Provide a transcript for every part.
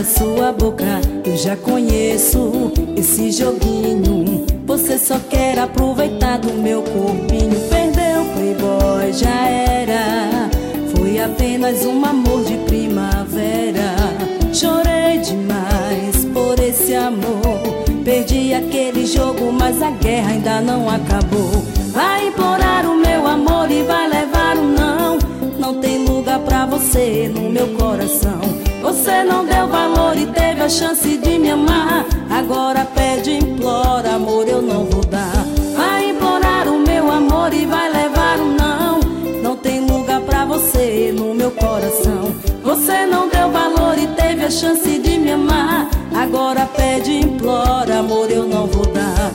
sua boca. Eu já conheço esse joguinho. Você só quer aproveitar do meu corpinho. Perdeu o playboy, já era. Foi apenas um amor de primavera. Chorei demais por esse amor. Perdi aquele jogo, mas a guerra ainda não acabou. Vai implorar o meu amor e vai levar um não. Não tem lugar pra você no meu coração. Você não deu valor e teve a chance de me amar. Agora pede, implora, amor, eu não vou dar. Vai implorar o meu amor e vai levar um não. Não tem lugar pra você no meu coração. Você não deu valor e teve a chance de me amar. Agora pede, implora, amor, eu não vou dar.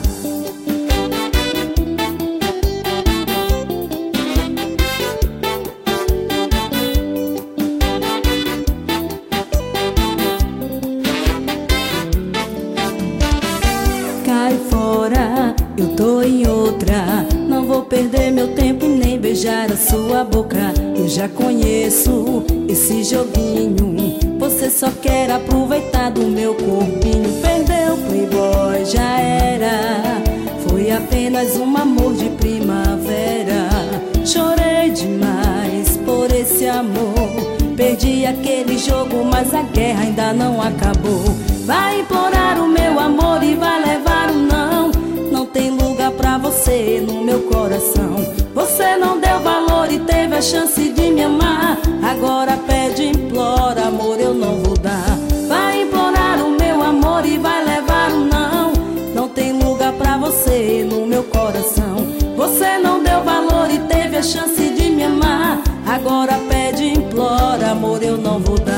Cai fora, eu tô em outra. Não vou perder meu tempo e nem beijar a sua boca. Eu já conheço esse joguinho. Você só quer aproveitar do meu corpinho. Perdeu o playboy, já era. Foi apenas um amor de primavera. Chorei demais por esse amor. Perdi aquele jogo, mas a guerra ainda não acabou. Vai implorar o meu amor e vai levar um não. Não tem lugar pra você no meu coração. Você não deu valor e teve a chance de me amar. Agora pede, implora, amor, eu não vou dar. Vai implorar o meu amor e vai levar um não. Não tem lugar pra você no meu coração. Você não deu valor e teve a chance de me amar. Agora pede, implora, amor, eu não vou dar.